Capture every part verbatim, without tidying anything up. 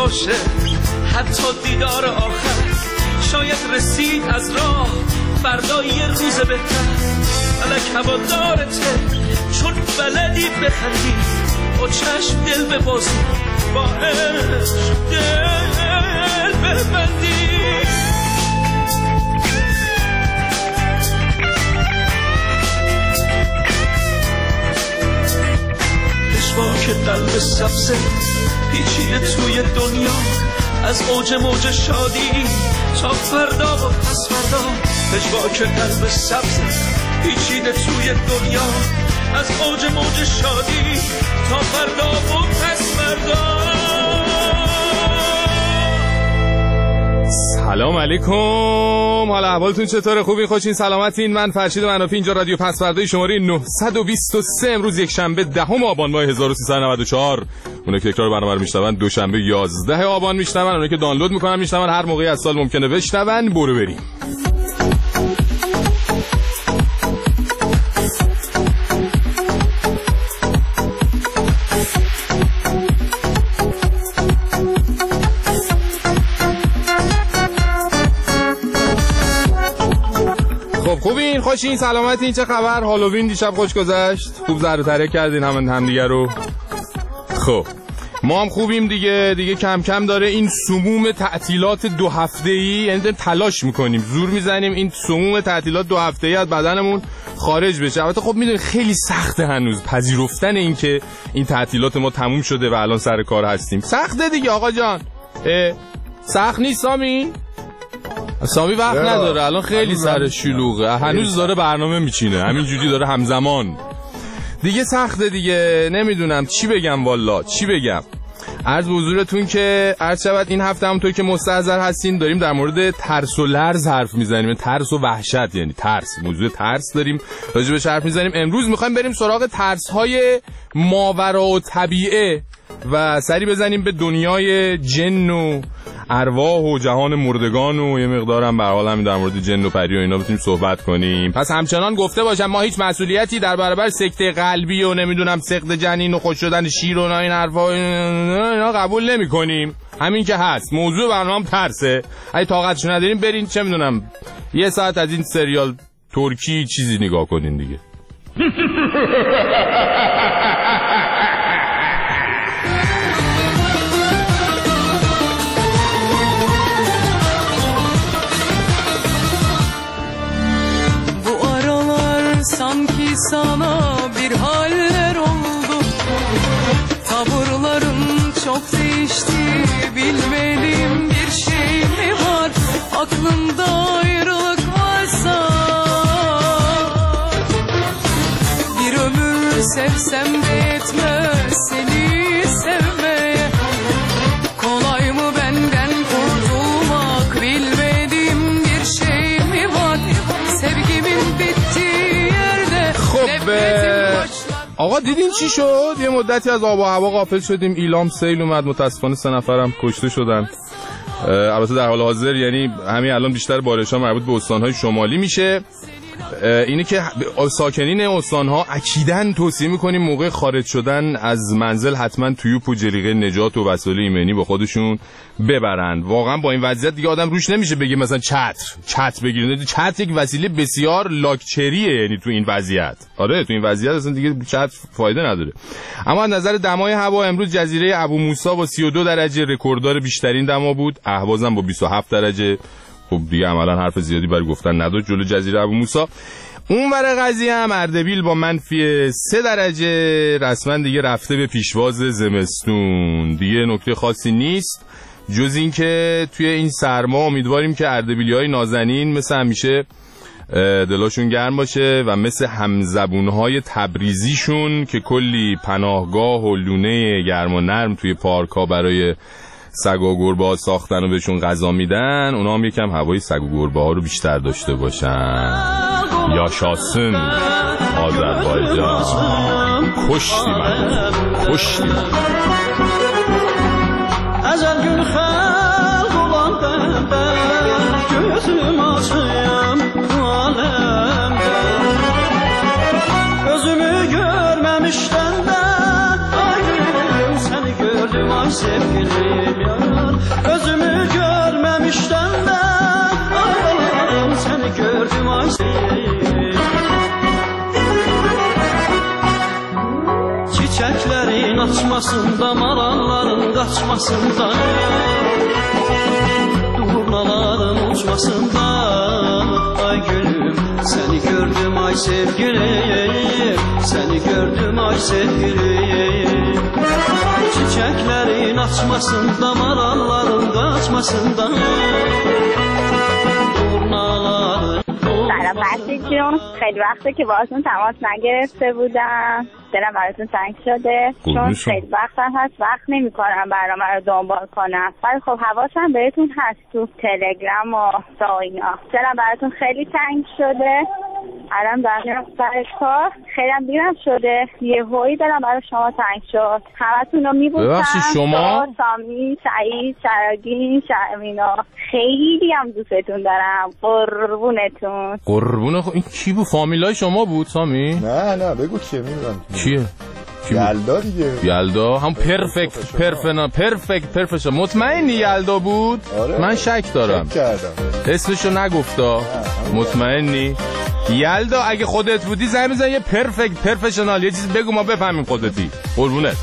باشه حتی دیدار آخر، شاید رسید از راه فردا یه روز بهتر. فلک هوادارته چون بلدی بخندی، با چشم دل ببازی، با عشق دل ببندی. پشواک قلب سبزه پیچیده توی دنیا، از اوج موج شادی تا فردا و پس فردا. پشواک قلب سبزه پیچیده توی دنیا، از اوج موج شادی تا فردا و پس فردا. سلام علیکم، حالا احوالتون چطوره؟ خوبین؟ خوشین؟ سلامتین؟ من فرشید منافی، اینجا رادیو پس فردای شماره نهصد و بیست و سه، امروز یک شنبه دهم آبان ماه هزار و سیصد و نود و چهار. اونایی که تکرار برنامه رو میشنون دوشنبه یازده آبان میشنون، اونایی که دانلود میکنن میشنون هر موقعی از سال ممکنه بشنون. برو بریم. خوبین؟ خوشین؟ سلامتین؟ چه خبر؟ هالووین دیشب خوش گذشت؟ خوب زر و تره کردین همون همدیگه رو؟ خب ما هم خوبیم دیگه. دیگه کم کم داره این سموم تعطیلات دو هفته‌ای، یعنی تلاش میکنیم، زور میزنیم این سموم تعطیلات دو هفته‌ای از بدنمون خارج بشه. البته خب میدونید خیلی سخته هنوز پذیرفتن این که این تعطیلات ما تموم شده و الان سر کار هستیم. سخته دیگه آقا جان. سخت نیست سامی؟ سامی وقت نداره الان، خیلی سر شلوغه، هنوز داره برنامه میچینه، همینجوری داره همزمان. دیگه سخته دیگه، نمیدونم چی بگم والا، چی بگم. عرض به حضورتون که عرض شود این هفته همونطور که مستحضر هستین داریم در مورد ترس و لرز حرف میزنیم. ترس و وحشت، یعنی ترس، موضوع ترس داریم راجع بهش حرف میزنیم. امروز میخوایم بریم سراغ ترس های ماوراء الطبیعه و سری بزنیم به دنیای جن و ارواح و جهان مردگان و یه مقدارم به حال همین در مورد جن و پری و اینا بتونیم صحبت کنیم. پس همچنان گفته باشم ما هیچ مسئولیتی در برابر سکته قلبی و نمیدونم سقط جنین و خوش شدن شیر و این حرفا اینا قبول نمی‌کنیم. همین که هست. موضوع برنامه ترسه. اگه طاقتش ندارین برین چه میدونم یه ساعت از این سریال ترکی چیزی نگاه کنین دیگه. Sanki sana bir haller oldu, tavırların çok değişti, bilmeliyim bir şey mi var, aklında ayrılık varsa, bir ömür sevsem de yetmez seni sevmeye, kolay mı benden kurtulmak, bilmediğim bir şey mi var, sevgimin bitti. خب آقا دیدین چی شد؟ یه مدتی از آب و هوا غافل شدیم، ایلام سیل اومد، متاسفانه سه نفرم کشته شدن. البته در حال حاضر یعنی همین الان بیشتر بارش‌ها مربوط به استان‌های شمالی میشه. اینه که ساکنین استان‌ها اکیداً توصیه می‌کنیم موقع خارج شدن از منزل حتما تیوب و جلیقه نجات و وسایل ایمنی با خودشون ببرن. واقعا با این وضعیت دیگه آدم روش نمیشه بگه مثلا چتر چتر بگیرید. چتر یک وسیله بسیار لاکچریه، یعنی تو این وضعیت. آره تو این وضعیت اصلا دیگه چتر فایده نداره. اما از نظر دمای هوا امروز جزیره ابو موسی با سی و دو درجه رکورددار بیشترین دما بود، اهواز هم با بیست و هفت درجه. خب دیگه عملا حرف زیادی برای گفتن نداشت جلو جزیره ابو موسی. اون ور قضیه هم اردبیل با منفی سه درجه رسما دیگه رفته به پیشواز زمستون. دیگه نکته خاصی نیست جز این که توی این سرما امیدواریم که اردبیلی‌های نازنین مثل همیشه دلاشون گرم باشه و مثل همزبونهای تبریزیشون که کلی پناهگاه و لونه گرم و نرم توی پارک‌ها برای سگ و گربه ها ساختن و بهشون غذا میدن، اونا هم یکم هوای سگ و گربه ها رو بیشتر داشته باشن. یا شاسن آذربایجان کشتی من کشتی من ازل gün xalq olan ben gözüm açayım alemde özümü görmemişten de ay seni gördüm ay sevgilim ya çiçeklerin açmasında, malalların kaçmasında, durnaların uçmasında. Ay gülüm seni gördüm ay sevgilim, seni gördüm ay sevgilim. Çiçeklerin açmasında, malalların kaçmasında, durnaların. سلام بچه جون، خیلی وقته که باهاتون تماس نگرفته بودم، دلم براتون تنگ شده چون خیلی وقت هست وقت نمی کنم برنامه رو دنبال کنم، ولی خب حواسم بهتون هست تو تلگرام و تا اینا. دلم براتون خیلی تنگ شده، الان دارم سر کار، خیلی هم دیرم شده، یه هوی دلم برای شما تنگ شد، همتون رو میبوسم. ببخشید شما؟ سامی، سعید، شراگین، شرمینا، خیلی هم دوستتون دارم، قربونتون. قربون خب این کی بود؟ فامیلای شما بود سامی؟ نه نه بگو کیه، میدونم کیه؟ یلدا دیگه. یلدا هم پرفکت پرفنا پرفکت پرفکت. مطمئنی یلدا بود؟ آره. من شک دارم. شک کردم. اسمشو نگفتا. مطمئنی؟ یلدا اگه خودت بودی زنگ بزن یه پرفکت پرفشنال یه چیز بگو ما بفهمیم خودتی. قربونت.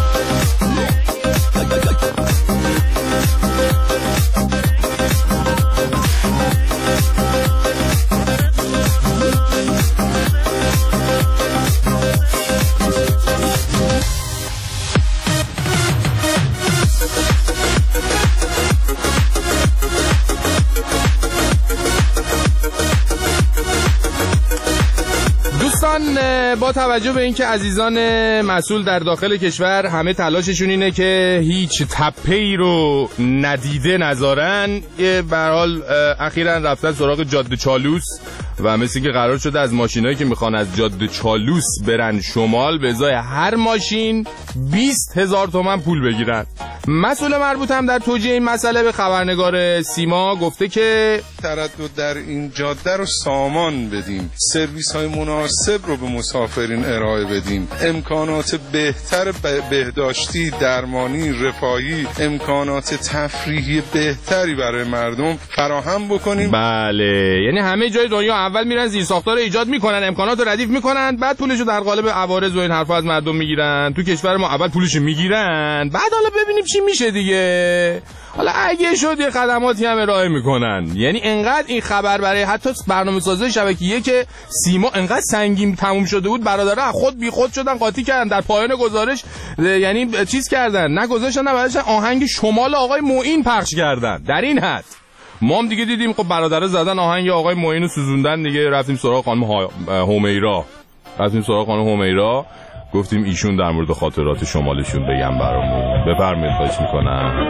با توجه به اینکه عزیزان مسئول در داخل کشور همه تلاششون اینه که هیچ تپه‌ای رو ندیده نذارن، به هر حال اخیراً رفتن سراغ جاده چالوس و مثل که قرار شده از ماشینایی که میخوان از جاده چالوس برن شمال به ازای هر ماشین بیست هزار تومن پول بگیرن. مسئول مربوط هم در توجیه این مسئله به خبرنگار سیما گفته که تردد در این جاده رو سامان بدیم، سرویس های مناسب رو به مسافرین ارائه بدیم، امکانات بهتر بهداشتی، درمانی، رفاهی، امکانات تفریحی بهتری برای مردم فراهم بکنیم. بله، یعنی همه جای دنیا اول میرن زیر ساختار رو ایجاد میکنن، امکانات رو ردیف میکنن، بعد پولشو در قالب عوارض و این حرفا از مردم میگیرن. تو کشور ما اول پولشو میگیرن، بعد حالا ببینیم چی میشه دیگه. حالا اگه شد یه خدماتی هم ارائه میکنن. یعنی انقدر این خبر برای حتی برنامه‌سازای شبکه‌ای که سیما انقدر سنگین تموم شده بود، برادرها خود بی خود شدن قاطی کردن در پایان گزارش، یعنی چیز کردن، نگذاشتن نبرداشتن آهنگ شمال آقای معین پخش کردن. در این حد ما هم دیگه دیدیم خب برادرها زدن آهنگ آقای معین رو سوزوندن دیگه. رفتیم سراغ خانم همیرا رفتیم سراغ خانم همیرا گفتیم ایشون در مورد خاطرات شمالشون بگم برامون. بفرمایید، خواهش میکنم.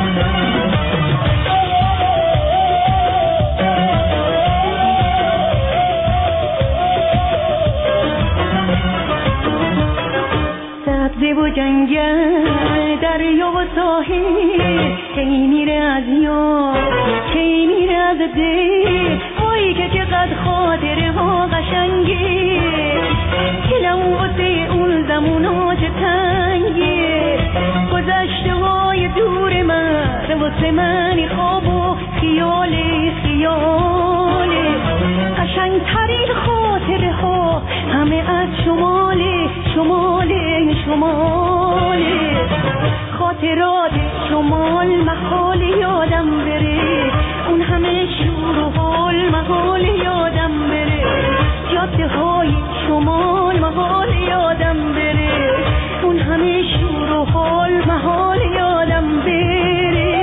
سبزه و جنگل دریا و ساحل، کی میره از یاد کی میره از دل، وای که چقدر خاطره ها قشنگه، دلم واسه اون زمونا چه تنگه، گذشته های دور من واسه من خواب و خیاله خیاله، قشنگترین خاطره ها همه از شماله شماله شماله، خاطرات شمال محال یادم بره، اون همه شور و حال محال یادم بره، جاده های شمال محال یادم بره، اون همه شور و حال محال یادم بره.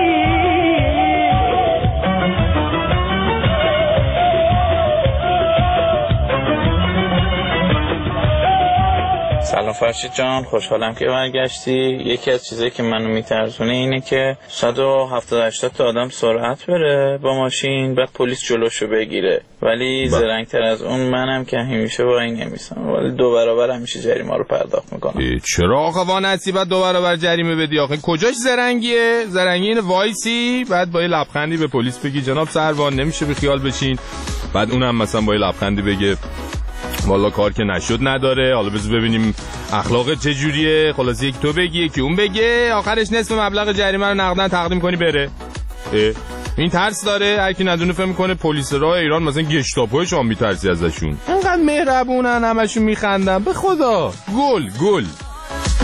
سلام فرشید جان، خوشحالم که برگشتی. یکی از چیزایی که منو میترسونه اینه که صد و هفتاد هشتاد تا آدم سرعت بره با ماشین، بعد پلیس جلوشو بگیره، ولی زرنگتر از اون منم که همیشه با این نمیسم، ولی دو برابر همیشه جریمه رو پرداخت میکنم. چرا آقا وانسی بعد دو برابر جریمه بدی؟ آخه کجاش زرنگیه؟ زرنگی اینه وایسی بعد با یه لبخندی به پلیس بگی جناب سروان نمیشه بی خیال بشین، بعد اونم مثلا با یه لبخندی بگه والا کار که نشد نداره، حالا بذار ببینیم اخلاق چه جوریه، خلاص یک تو بگی یکی اون بگه، آخرش نصف مبلغ جریمه رو نقدن تقدیم کنی بره. این ترس داره، هر کی ندونه فهم میکنه پلیس راه ایران مثلا گشتاپو شما میترسی ازشون. انقدر مهربونن، همشون میخندن، به خدا گل گل.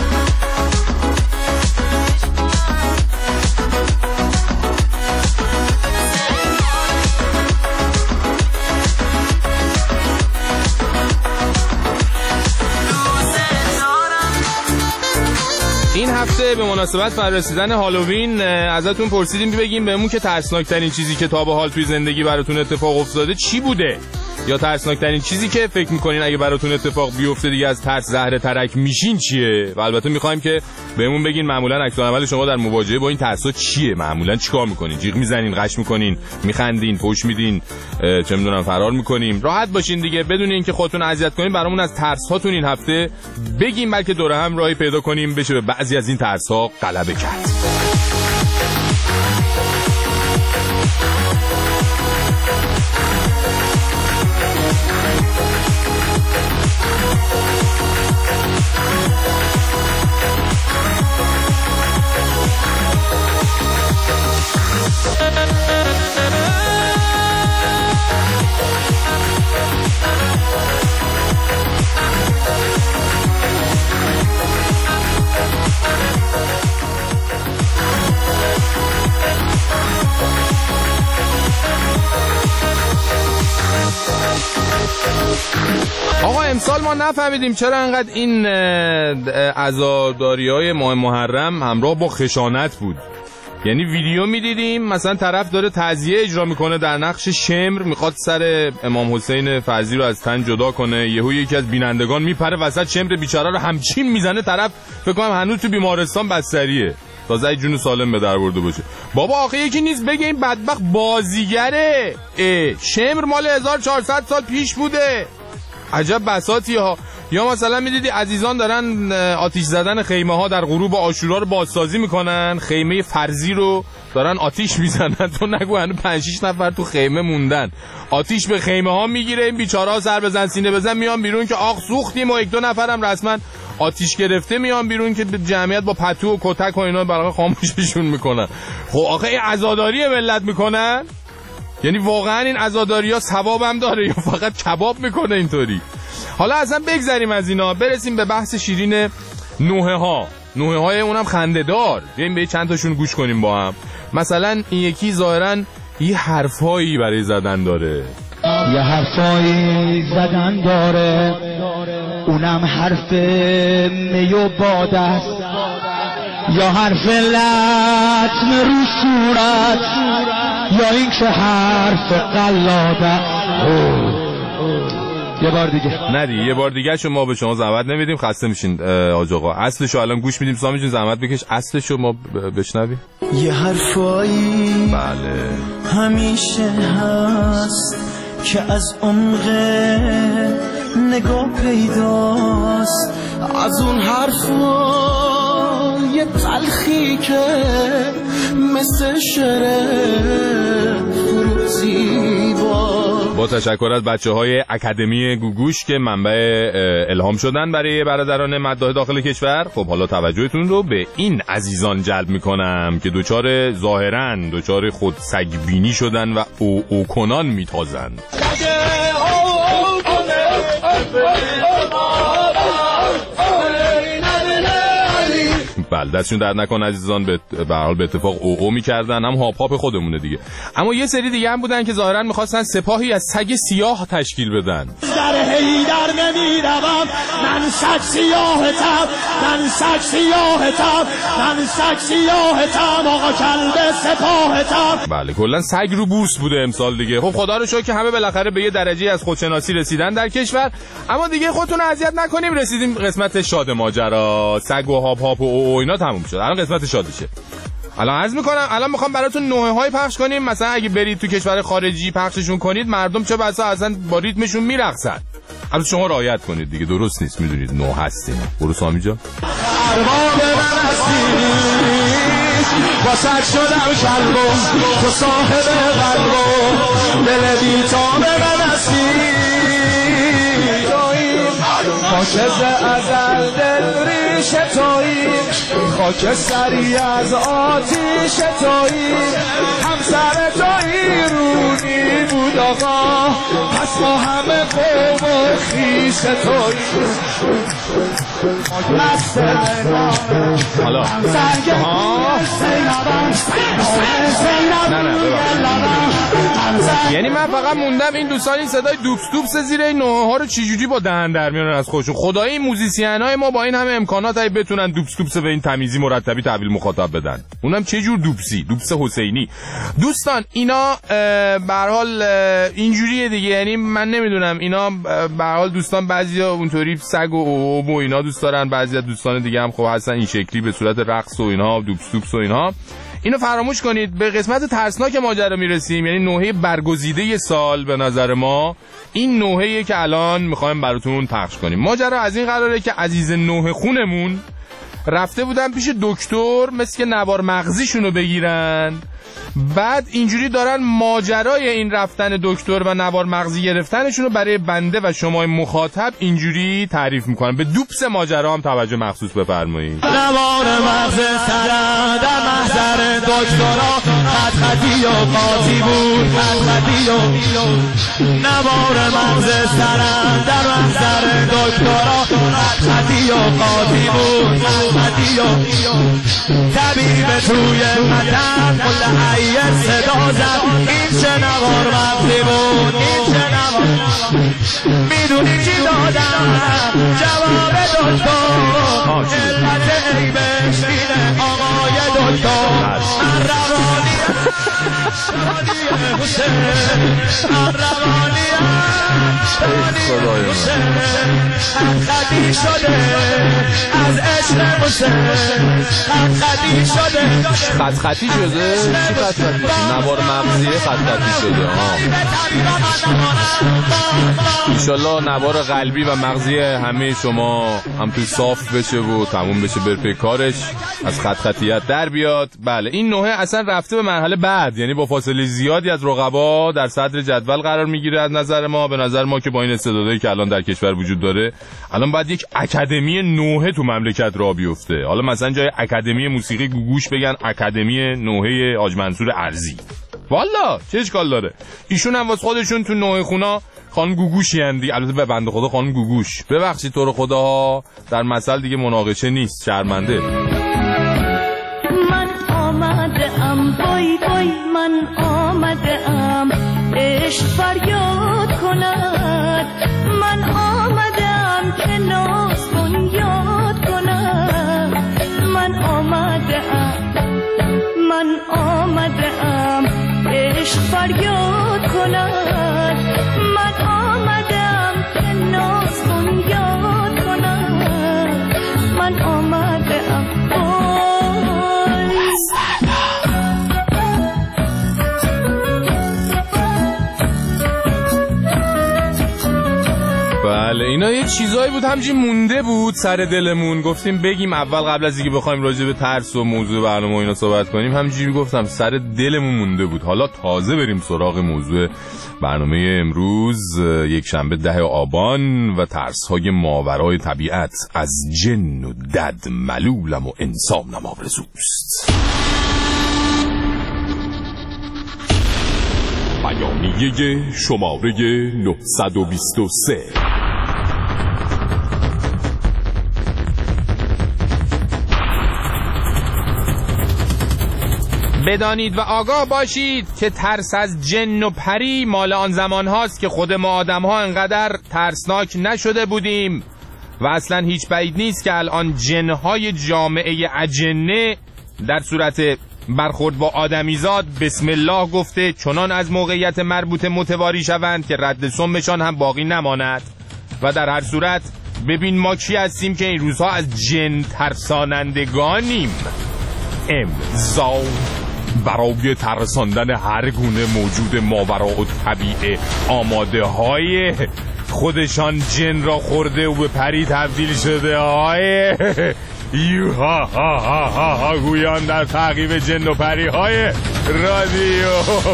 این هفته به مناسبت فرارسیدن هالووین ازتون پرسیدیم بگیم بهمون که ترسناکترین چیزی که تا به حال توی زندگی براتون اتفاق افتاده چی بوده، یا ترسناکترین چیزی که فکر میکنین اگه براتون اتفاق بیفته دیگه از ترس زهره ترک میشین چیه. و البته میخوایم که بهمون بگین معمولا عکس العمل شما در مواجهه با این ترسا چیه، معمولا چیکار میکنین؟ جیغ میزنین، غش میکنین، میخندین، فوش میدین، چه میدونم فرار میکنیم؟ راحت باشین دیگه، بدون اینکه خودتون اذیت کنین برامون از ترس هاتون این هفته بگین، بلکه دور هم راهی پیدا کنیم بشه به بعضی از این ترس ها غلبه کرد. آقا امسال ما نفهمیدیم چرا انقدر این عزاداری‌های ماه محرم همراه با خشونت بود. یعنی ویدیو میدیدیم مثلا طرف داره تعزیه اجرا میکنه در نقش شمر، میخواد سر امام حسین فرزی رو از تن جدا کنه، یهو یکی از بینندگان میپره وسط شمر بیچاره رو همچین میزنه، طرف فکر کنم هنوز تو بیمارستان بستریه تازه جون سالم به در برده باشه. بابا آخه یکی نیست بگه این بدبخت بازیگره، شمر مال هزار و چهارصد سال پیش بوده. عجب بساطی ها. یا مثلا میدیدی عزیزان دارن آتیش زدن خیمه ها در غروب عاشورا رو بازسازی میکنن، خیمه فرضی رو دارن آتیش میزنن، تو نگو هنو پنج شش نفر تو خیمه موندن، آتیش به خیمه ها میگیره، این بیچاره ها سر بزن سینه بزن میان بیرون که آخ سوختیم و یک دو نفرم رسما آتیش گرفته میان بیرون که جمعیت با پتو و کتک و اینا برای خاموششون میکنن. خب آخه این عزاداری ملت میکنن؟ یعنی واقعا این عزاداری‌ها ثواب هم داره یا فقط کباب میکنه اینطوری؟ حالا اصلا بگذریم از اینا، برسیم به بحث شیرین نوحه ها. نوحه های اونم خنده‌دار، بیایم به چند تاشون گوش کنیم با هم. مثلا این یکی ظاهراً یه حرفایی برای زدن داره، یه حرفایی زدن داره، اونم حرف می و باد است، یا حرف لطم رو صورت، یا این که حرف قلاده. یه بار دیگه ندی یه بار دیگه شو ما به شما زحمت نمیدیم، خسته میشین آج آقا. اصلشو الان گوش میدیم، سامی جون زحمت بکش اصلشو ما بشنویم. یه حرفایی بله همیشه هست که از عمق نگاه پیداست، از اون حرفا یه تلخی که مثل شعر فروزی با با تشکر از بچه های اکادمی گوگوش که منبع الهام شدن برای برادران مداح داخل کشور. خب حالا توجهتون رو به این عزیزان جلب میکنم که دوچار ظاهراً دوچار خود سگبینی شدن و او او کنان میتازن. بله دستشون درد نکن عزیزان، به به حال به اتفاق او او میکردن، هم هاپ هاپ خودمونه دیگه. اما یه سری دیگه هم بودن که ظاهرا میخواستن سپاهی از سگ سیاه تشکیل بدن. در هیدر نمیروم من سگ سیاهتم، من سگ سیاهتم، من سگ سیاهتم، آقا کلب سپاهتم. بله کلا سگ رو بورس بوده امسال دیگه. خب خدا رو شکر که همه بالاخره به یه درجه از خودشناسی رسیدن در کشور. اما دیگه خودتون اذیت نکنیم، رسیدیم قسمت شاد ماجرا. سگ و هاپ هاپ و او اینا تموم شد، الان قسمت شادشه. الان عرض میکنم الان میخوام براتون نوحه های پخش کنیم. مثلا اگه برید تو کشور خارجی پخششون کنید، مردم چه بسا اصلا با ریتمشون میرقصن. البته شما رعایت کنید دیگه، درست نیست میدونید نوحه هستین. برو سامی جان. واسه شدم شلبو تو صاحب قلبو دل بیتام من هستی، خاکز ازل دل ریش تویی، خاک سری از آتیش تویی، همسر تویی رونی بود آقا، پس ما همه قوم و خیش تویی. حالا نه نه یعنی من فقط موندم این دوستان این صدای دوبس دوبس زیر این نوحه ها رو چجوری با دهن در میارن از خودشون. خدای این موزیسین های ما با این همه امکانات اگه بتونن دوبس دوبس به این تمیزی مرتبی تحویل مخاطب بدن. اونم چه جور دوبسی؟ دوبس حسینی. دوستان اینا به هر حال اینجوریه دیگه، یعنی من نمیدونم اینا به هر حال دوستان بعضیا اونطوری سگ و اوب و اینا دوست دارن، بعضیا دوستان دیگه هم خب هستن این شکلی به صورت رقص و اینا، دوبس دوبس و اینا. اینو فراموش کنید. به قسمت ترسناک ماجرا میرسیم، یعنی نوحه برگزیده سال به نظر ما این نوحه‌ایه که الان میخوایم براتون پخش کنیم. ماجرا از این قراره که عزیز نوحه خونمون رفته بودن پیش دکتر مثل که نوار مغزیشونو بگیرن، بعد اینجوری دارن ماجرای این رفتن دکتر و نوار مغزی گرفتنشونو برای بنده و شما مخاطب اینجوری تعریف میکنن. به دوبس ماجرا هم توجه مخصوص بفرمایید. نوار مغز سرم در محضر دکترا خط خطی و قاطی بود، خط خطی و نوار مغز سرم در محضر دکترا خط خطی و قاطی بود، خط خطی و طبیب توی مطب متحیل صدا زد این چه نوار مغزی بود، این چه نوار میدونی چی دادم جواب دکتر علت عیبش اینه آقای دکتر من روانی روانی حسین من روانی روانی حسین خطی شده از عشق حسین خطی شده خط خطی شده؟ چی خط خطی شده؟ نوار مغزیه خط خطی شده ها. انشالله نوار قلبی و مغزی همه شما هم توی صاف بشه و تموم بشه بر پی کارش، از خط خطیت در بیاد. بله این نوحه اصلا رفته به مرحله بعد، یعنی با فاصله زیادی از رقبا در صدر جدول قرار میگیره. از نظر ما، به نظر ما که با این استعدادایی که الان در کشور وجود داره، الان باید یک اکادمی نوحه تو مملکت راه بیفته. حالا مثلا جای اکادمی موسیقی گوگوش بگن اکادمی نوحه حاج منصور ارزی. والا چه اشکال داره؟ ایشون هم واسه خودشون تو نوحه خونا خانم گوگوشی اندی. البته به بنده خدا خانم گوگوش، ببخشید تو رو خدا در مثل دیگه مناقشه نیست، شرمنده. من آمده ام بای بای، من آمده ام عشق فریاد کند، من آمده ام که ناز بنیاد کند، من آمده ام من آمده ام عشق فریاد کند، من آمده ام که ناز بنیاد کند، من آمده ام بله اینا یه چیزایی بود همچین مونده بود سر دلمون، گفتیم بگیم اول قبل از اینکه بخوایم راجع به ترس و موضوع برنامه و اینا صحبت کنیم، همینجوری گفتم سر دلمون مونده بود. حالا تازه بریم سراغ موضوع برنامه امروز، یک شنبه ده آبان و ترس‌های ماورای طبیعت. از جن و دد ملولم و انسانم آرزوست. بیانیه شماره نهصد و بیست و سه. بدانید و آگاه باشید که ترس از جن و پری مال آن زمان هاست که خود ما آدم ها انقدر ترسناک نشده بودیم و اصلا هیچ بعید نیست که الان جنهای جامعه اجنه در صورت برخورد با آدمیزاد بسم الله گفته چنان از موقعیت مربوط متواری شوند که رد سمشان هم باقی نماند. و در هر صورت ببین ما کی هستیم که این روزها از جن ترسانندگانیم. امضا برای ترساندن هر گونه موجود ماوراء الطبیعه آماده های خودشان جن را خورده و به پری تبدیل شده های یو ها ها ها ها ها گویان در تعقیب جن و پری های رادیو.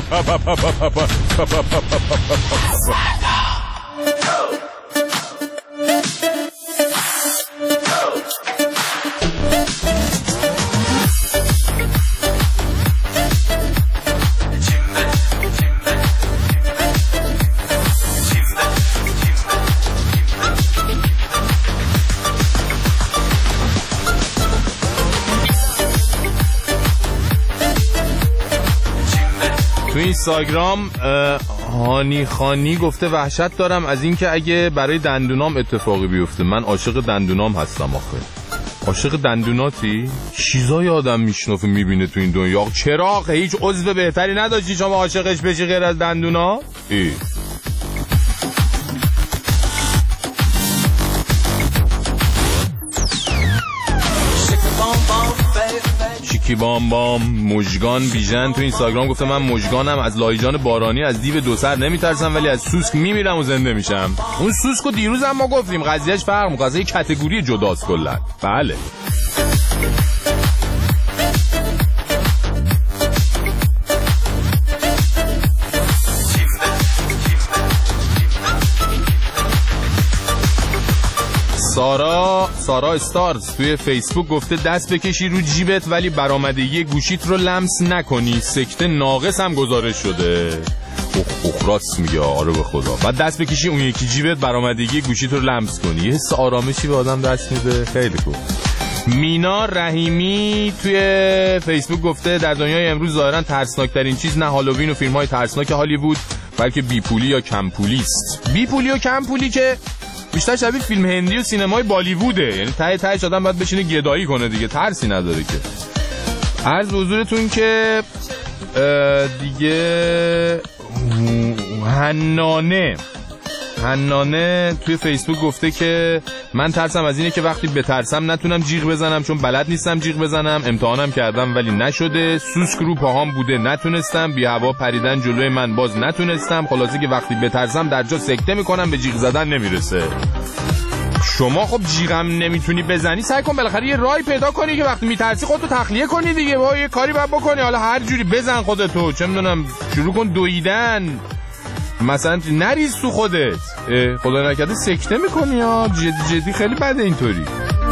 تو اینستاگرام هانی خانی گفته وحشت دارم از اینکه اگه برای دندونام اتفاقی بیفته. من عاشق دندونام هستم آخه. عاشق دندوناتی؟ چیزای آدم میشنفه میبینه تو این دنیا. چرا هیچ عضو بهتری نداشتی شما عاشقش بشی غیر از دندونا؟ ای شیکی بام بام مژگان بیژن تو اینستاگرام گفته من مژگانم، از لایجان بارانی از دیو دو سر نمیترسم ولی از سوسک میمیرم و زنده میشم. اون سوسکو دیروز هم ما گفتیم قضیهش فرق میکنه، یه کاتگوری جداست کلا. بله سارا سارا استارز توی فیسبوک گفته دست بکشی رو جیبت ولی برآمدگی گوشیت رو لمس نکنی، سکته ناقص هم گزارش شده. اخ اخ راست میگه، آره به خدا. بعد دست بکشی اون یکی جیبت برآمدگی گوشیت رو لمس کنی، یه حس آرامشی به آدم دست میده. خیلی خوب. مینا رحیمی توی فیسبوک گفته در دنیای امروز ظاهرا ترسناکترین چیز نه هالووین و فیلم‌های ترسناک هالیوود بلکه بیپولی یا کمپولی است. بیپولی و کمپولی که بیشتر شبیه فیلم هندی و سینمای بالیووده، یعنی ته تهش آدم باید بشینه گدایی کنه دیگه، ترسی نداره که. عرض به حضورتون که دیگه حنانه حنانه توی فیسبوک گفته که من ترسم از اینه که وقتی بترسم نتونم جیغ بزنم چون بلد نیستم جیغ بزنم، امتحانم کردم ولی نشده، سوسک رو پاهام بوده نتونستم، بی هوا پریدن جلوی من باز نتونستم، خلاصه که وقتی بترسم در جا سکته میکنم به جیغ زدن نمیرسه. شما خب جیغم نمیتونی بزنی، سعی کن بالاخره یه راهی پیدا کنی که وقتی میترسی خودتو تخلیه کنی دیگه، با یه کاری باید بکنی، حالا هر جوری بزن خودتو، چه میدونم شروع کن دویدن مثلا، نریز تو خودت، خدا نکرده سکته میکنی یا جدی جدی خیلی بده اینطوری.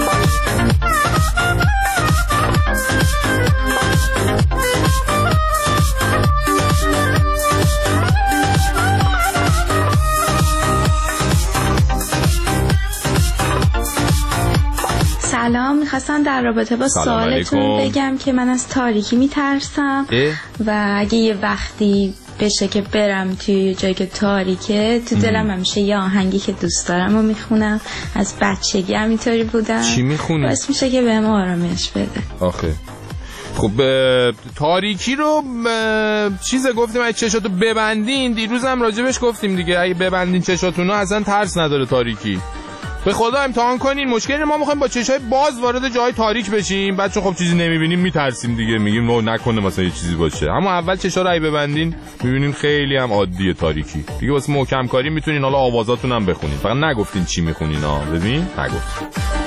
سلام، میخواستم در رابطه با سوالتون بگم که من از تاریکی میترسم و اگه یه وقتی بشه که برم توی جایی که تاریکه، تو دلم همیشه یه آهنگی که دوست دارم و میخونم، از بچگی هم اینطوری بودم. چی میخونی؟ باعث میشه که بهم آرامش بده. آخه خب تاریکی رو چیزه گفتیم اگه چشاتو ببندین، دیروزم راجبش گفتیم دیگه، اگه ببندین چشاتونو اصلا ترس نداره تاریکی. به خدا امتحان کنین. مشکلی ما میخوایم با چشای باز وارد جای تاریک بشیم، بعد چون خب چیزی نمیبینیم میترسیم دیگه، میگیم نو نکنه مثلا یه چیزی باشه. اما اول چشا رو اگه ببندین میبینین خیلی هم عادیه تاریکی دیگه. واسه محکم کاری میتونین حالا آوازاتون هم بخونین، فقط نگفتین چی میخونین ها، ببین نگفتین.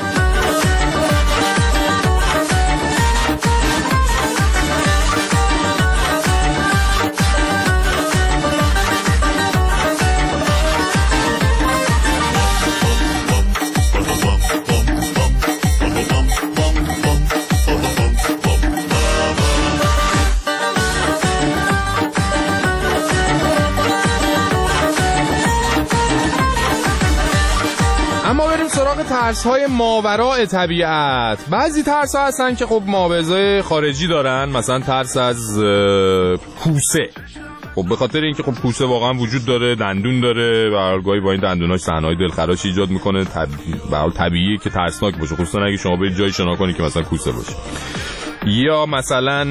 ترس‌های ماوراء طبیعت. بعضی ترس‌ها هستن که خب ماوزای خارجی دارن، مثلا ترس از پوسه. خب به خاطر اینکه خب پوسه واقعا وجود داره، دندون داره و هرگاهی با این دندوناش صحنه‌های دلخراش ایجاد میکنه، طبیعی طبیعیه که ترسناک باشه، خصوصا اگه شما برید جایی شنا کنی که مثلا پوسه باشه. یا مثلا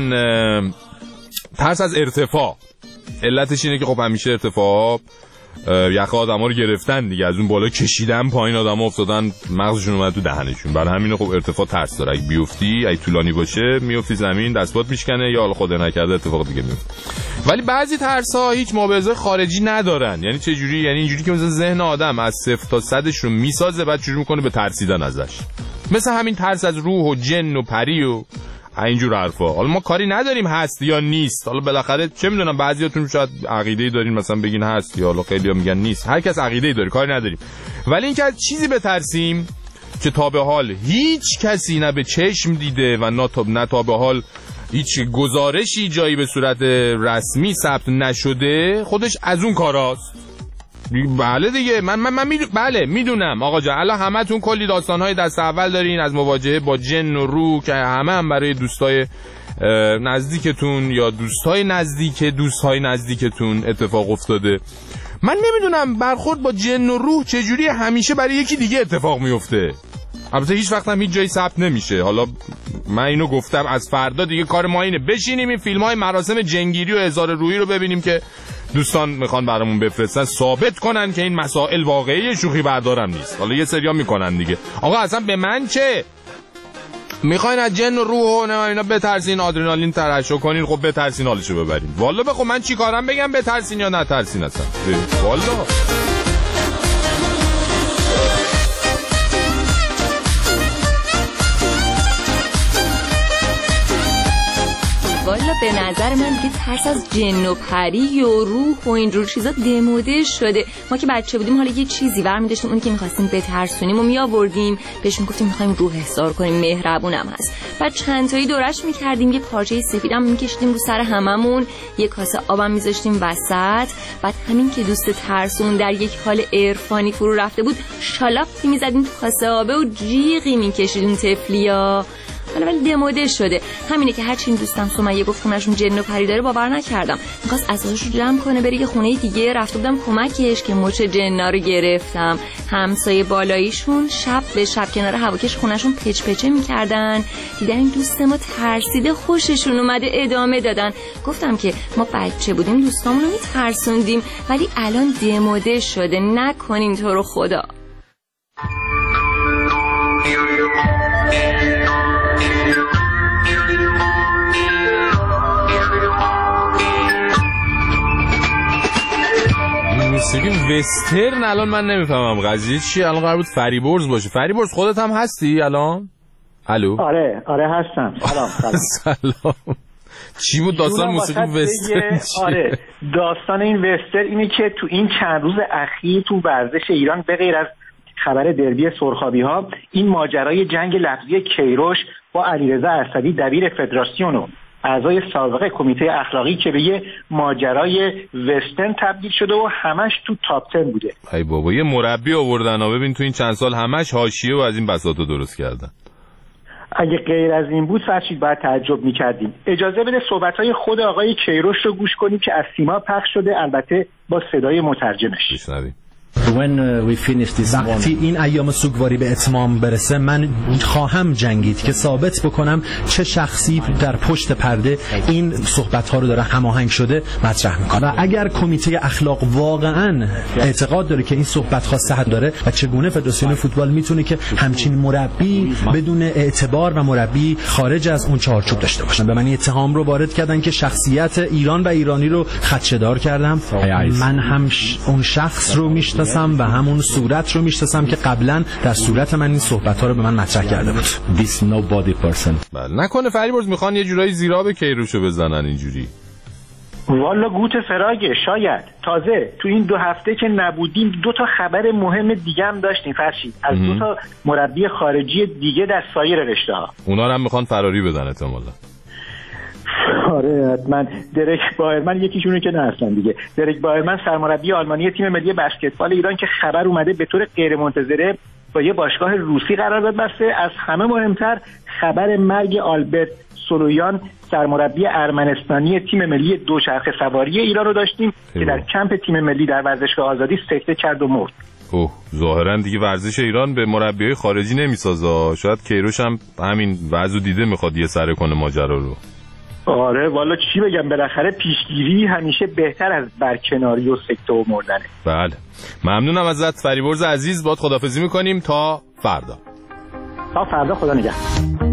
ترس از ارتفاع. علتش اینه که خب همیشه ارتفاع یخ آدم‌ها رو گرفتن دیگه، از اون بالا کشیدن پایین، آدم‌ها افتادن مغزشون اومد تو دهنشون. برای همین خب ارتفاع ترس داره، اگه بیفتی اگه طولانی باشه میفتی زمین، دستات میشکنه یا حالا خدا نکرده اتفاق دیگه میفته. ولی بعضی ترس‌ها هیچ مابعضای خارجی ندارن. یعنی چه جوری؟ یعنی اینجوری که مثلا ذهن آدم از صفر تا صدش رو میسازه، بعد شروع میکنه به ترسیدن ازش. مثل همین ترس از روح و جن و پری و اینجور حرفا. حالا ما کاری نداریم هست یا نیست، حالا بالاخره چه میدونم بعضیاتون شاید عقیده‌ای دارین مثلا بگین هست، یا حالا خیلی‌ها میگن نیست، هر کس عقیده‌ای داره، کاری نداریم. ولی اینکه از چیزی بترسیم که تا به حال هیچ کسی نه به چشم دیده و نه تا به حال هیچ گزارشی جایی به صورت رسمی ثبت نشده، خودش از اون کاراست. بله دیگه، من من, من می... بله میدونم آقا جان، الان همتون کلی داستان‌های دست اول دارین از مواجهه با جن و روح که همه هم برای دوستای نزدیکتون یا دوستای نزدیک دوستای نزدیکتون اتفاق افتاده. من نمیدونم برخورد با جن و روح چجوری همیشه برای یکی دیگه اتفاق میفته. البته هیچ وقت هم هیچ جایی ثبت نمیشه. حالا من اینو گفتم از فردا دیگه کار ما اینه بشینیم این فیلم‌های مراسم جنگیری و هزار رویی رو ببینیم که دوستان میخوان برامون بفرستن، ثابت کنن که این مسائل واقعی، شوخی بردارم نیست. حالا یه سریا میکنن دیگه. آقا اصلا به من چه؟ میخواین از جن و روح و اینا بترسین، آدرنالین ترشح کنین، خب بترسین حالشو ببرین. والا بخو من چی کارم بگم بترسین یا نترسین اصلا؟ والا والا به نظر من دیگه ترس از جن و پری و روح و اینجور چیزا دموده شده. ما که بچه بودیم حالا یه چیزی برمی داشتیم، اون که می‌خواستیم بترسونیم و میآوردیم بهش میگفتیم می‌خوایم روح احضار کنیم، مهربونم هست. بعد چند تایی دورش می‌کردیم، یه پارچه سفیدم می‌کشیدیم رو سر هممون، یه کاسه آبم می‌ذاشتیم وسط. بعد همین که دوست ترسون در یک حال عرفانی فرو رفته بود، شالاپی می‌زدیم تو کاسه آبه و جیغی می‌کشیدیم تفلیا. حالا ولی دموده شده. همینه که هرچی این دوستم سمیه گفت خونه‌شون جن و پری داره باور نکردم. می‌خواست اساسش رو جمع کنه بره یه خونه دیگه، رفته بودم کمکش که مچ جنا رو گرفتم. همسایه بالاییشون شب به شب کنار هواکش خونه‌شون پچ پچه می‌کردن. دیدن این دوست ما ترسیده خوششون اومده ادامه دادن. گفتم که ما بچه بودیم دوستامون رو می‌ترسوندیم ولی الان دموده شده، نکنین تو رو خدا. موسیقی وسترن الان من نمیفهمم قضیه چیه. الان قرار بود فریبرز باشه. فریبرز خودت هم هستی الان؟ الو. آره آره هستم. سلام سلام. سلام. چی بود داستان موسیقی وسترن؟ آره داستان این وسترن اینه که تو این چند روز اخیر تو ورزش ایران به غیر از خبر دربی سرخابی ها، این ماجرای جنگ لفظی کیروش با علیرضا اسدی دبیر فدراسیون و اعضای سابق کمیته اخلاقی که به یه ماجرای وسترن تبدیل شده و همش تو تاپ ده بوده. ای بابا یه مربی آوردن ها، ببین تو این چند سال همش حاشیه و از این بساطو درست کردن. اگه غیر از این بود فرشید باید تعجب میکردیم. اجازه بده صحبتهای خود آقای کیروش رو گوش کنیم که از سیما پخش شده، البته با صدای مترجمش. بشنویم. وقتی این ایام سوگواری به اتمام برسه من خواهم جنگید که ثابت بکنم چه شخصی در پشت پرده این صحبت ها رو داره هماهنگ شده مطرح میکنه. و اگر کمیته اخلاق واقعا اعتقاد داره که این صحبت ها صحت داره و چگونه فدراسیون فوتبال میتونه که همچین مربی بدون اعتبار و مربی خارج از اون چارچوب داشته باشه. به من اتهام رو وارد کردن که شخصیت ایران و ایرانی رو خدشه‌دار کردم. من هم اون شخص رو میشناسم و همون صورت رو میشناسم که قبلا در صورت من این صحبت ها رو به من مطرح کرده بود. This nobody person. بله نکنه فریبرز میخوان یه جورایی زیرا به کیروشو بزنن اینجوری. والا گوت فراگه شاید. تازه تو این دو هفته که نبودیم دو تا خبر مهم دیگه هم داشتیم فرشید از دو تا مربی خارجی دیگه در سایر رشته ها. اونا رو هم میخوان فراری بدن احتمالاً. آره حتما. درک بایرمن یکیشونه که نه اصلا دیگه. درک بایرمن سرمربی آلمانی تیم ملی بسکتبال ایران که خبر اومده به طور غیر منتظره با یه باشگاه روسی قرارداد بسته. از همه مهمتر خبر مرگ آلبرت سولویان سرمربی ارمنستانی تیم ملی دوچرخه سواری ایران رو داشتیم که در کمپ تیم ملی در ورزشگاه آزادی سکته کرد و مرد. اوه ظاهرا دیگه ورزش ایران به مربیای خارجی نمیسازه. شاید کیروش هم همین وضعو دیده میخواد یه سره کنه ماجرا رو. آره والا چی بگم، بالاخره پیشگیری همیشه بهتر از برکناری و سکته و مردنه. بله ممنونم ازت فریبرز عزیز. باید خداحافظی میکنیم تا فردا. تا فردا خدا نگهدار.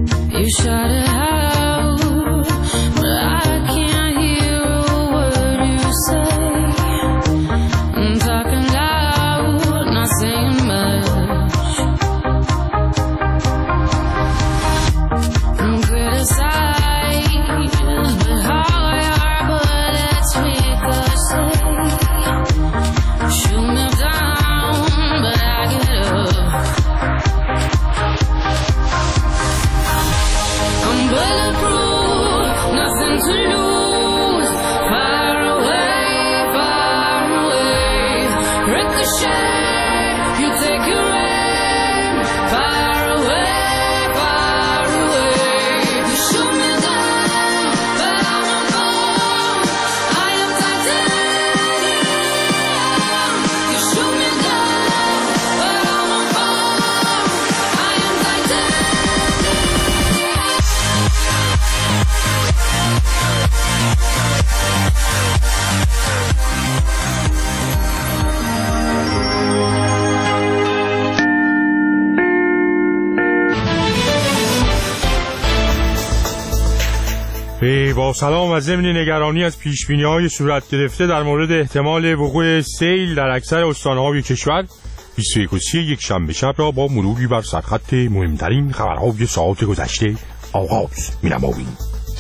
با سلام و ضمن نگرانی از پیشبینی‌های صورت گرفته در مورد احتمال وقوع سیل در اکثر استان‌های کشور، بیست و یک و سی یک شنبه شب را با مروری بر سرخط مهمترین خبرهای ساعات گذشته آغاز می‌نماییم.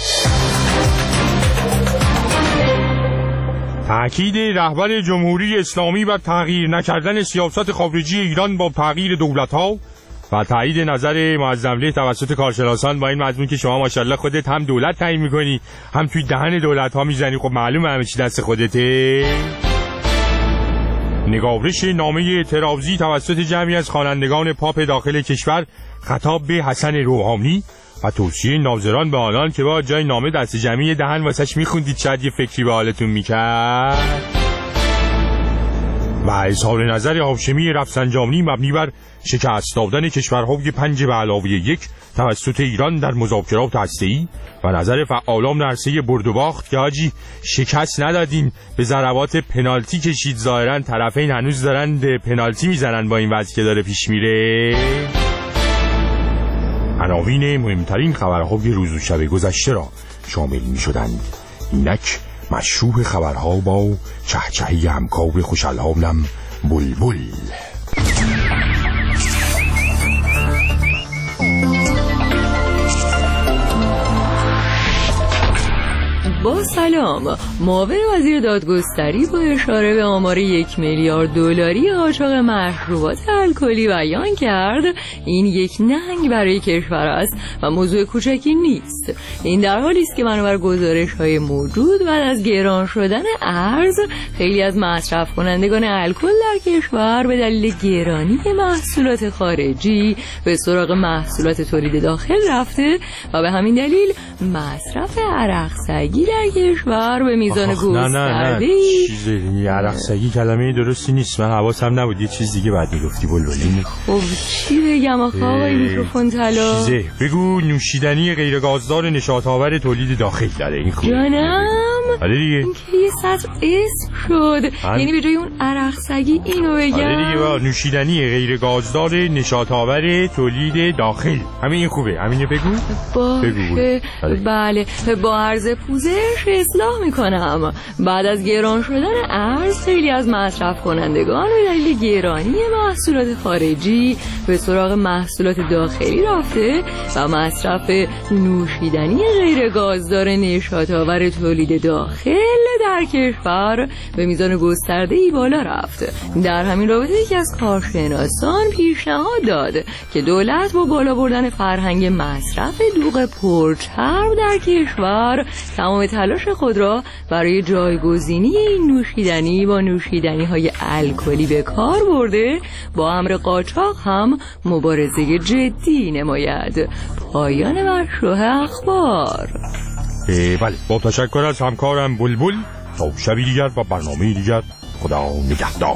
تأکید رهبر جمهوری اسلامی بر تغییر نکردن سیاست خارجی ایران با تغییر دولت‌ها و تایید نظر معظم‌له توسط کارشناسان با این مضمون که شما ماشاءالله خودت هم دولت تعیین می‌کنی هم توی دهن دولت‌ها میزنی، خب معلومه همه چی دست خودته. نگارش نامه اعتراضی توسط جمعی از خوانندگان پاپ داخل کشور خطاب به حسن روحانی و توصیه ناظران به آنان که با جای نامه دست جمعی دهن واسش میخوندید شاید یه فکری به حالتون میکرد. و اظهار نظر هاشمی رفسنجانی مبنی بر شکست دادن کشورهای پنج به علاوه یک توسط ایران در مذاکرات هسته‌ای و نظر فعالان در عرصه برد و باخت که حاجی شکست ندادین، به ضربات پنالتی کشید، ظاهرا طرفین هنوز دارن پنالتی میزنن با این وضع که داره پیش میره. عناوین مهمترین خبرهای روز و شب گذشته را شامل میشدند. اینک مشروع خبرها با چهچهی همکار خوش‌الحالم بلبل. با سلام، معاون وزیر دادگستری با اشاره به آمار یک میلیارد دلاری قاچاق مشروبات الکلی بیان کرد این یک نهنگ برای کشور است و موضوع کوچکی نیست. این در حالی است که بنابر گزارش‌های موجود بعد از گران شدن ارز خیلی از مصرف کنندگان الکل در کشور به دلیل گرانی محصولات خارجی به سراغ محصولات تولید داخل رفته و به همین دلیل مصرف عرق سگی در کشور به میزان گسترده‌ای. چیزی عرق سگی کلمه درستی نیست، من حواسم نبود، یه چیز دیگه بعد میگفتی بلبلی. خب چی بگم آخه آقای میکروفون طلا؟ چیزه بگو نوشیدنی غیر گازدار نشاط‌آور تولید داخل داره. این خوبه جانم آره دیگه، این که یه سطر اسم شد من... یعنی به جای اون عرق سگی اینو بگم. آره دیگه با نوشیدنی غیر گازدار نشاط‌آور تولید داخل، همین این خوبه، همینو بگو. باشه بله، با عرض پوزش اصلاح میکنم. بعد از گران شدن ارز خیلی از مصرف کنندگان به دلیل گرانی محصولات خارجی به سراغ محصولات داخلی رفته و مصرف نوشیدنی غیر گازدار نشاط‌آور تولید داخل در کشور به میزان گسترده‌ای بالا رفت. در همین رابطه یکی از کارشناسان پیشنهاد داد که دولت با بالا بردن فرهنگ مصرف دوغ پرچرب در کشور تمام تلاش خود را برای جایگزینی این نوشیدنی با نوشیدنی های الکلی به کار برده با امر قاچاق هم مبارزه جدی نماید. پایان مشروع اخبار. بله، با تشکر از همکارم بلبل. تا شبی دیگر و برنامه دیگر، خدا نگهدار.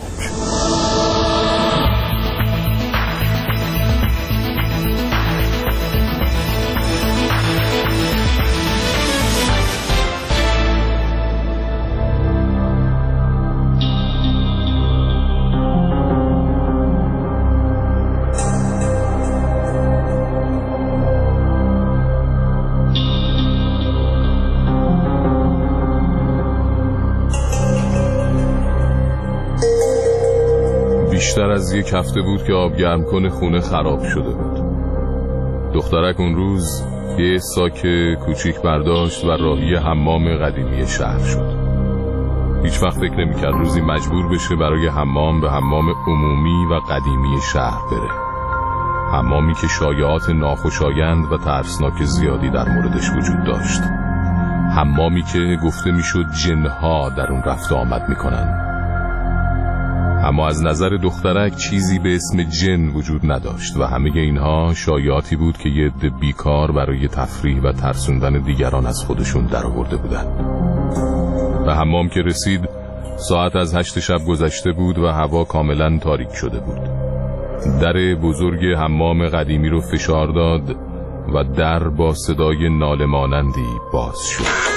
بیشتر از یک هفته بود که آب گرم کن خونه خراب شده بود. دخترک اون روز یه ساک کوچیک برداشت و راهی حمام قدیمی شهر شد. هیچ وقت فکر نمی‌کرد روزی مجبور بشه برای حمام به حمام عمومی و قدیمی شهر بره. حمامی که شایعات ناخوشایند و ترسناک زیادی در موردش وجود داشت. حمامی که گفته میشد جنها در اون رفت آمد میکنن. اما از نظر دخترک چیزی به اسم جن وجود نداشت و همه اینها شایعاتی بود که یه عده بیکار برای تفریح و ترسوندن دیگران از خودشون در آورده بودن. به حمام که رسید ساعت از هشت شب گذشته بود و هوا کاملا تاریک شده بود. در بزرگ حمام قدیمی رو فشار داد و در با صدای ناله مانندی باز شد.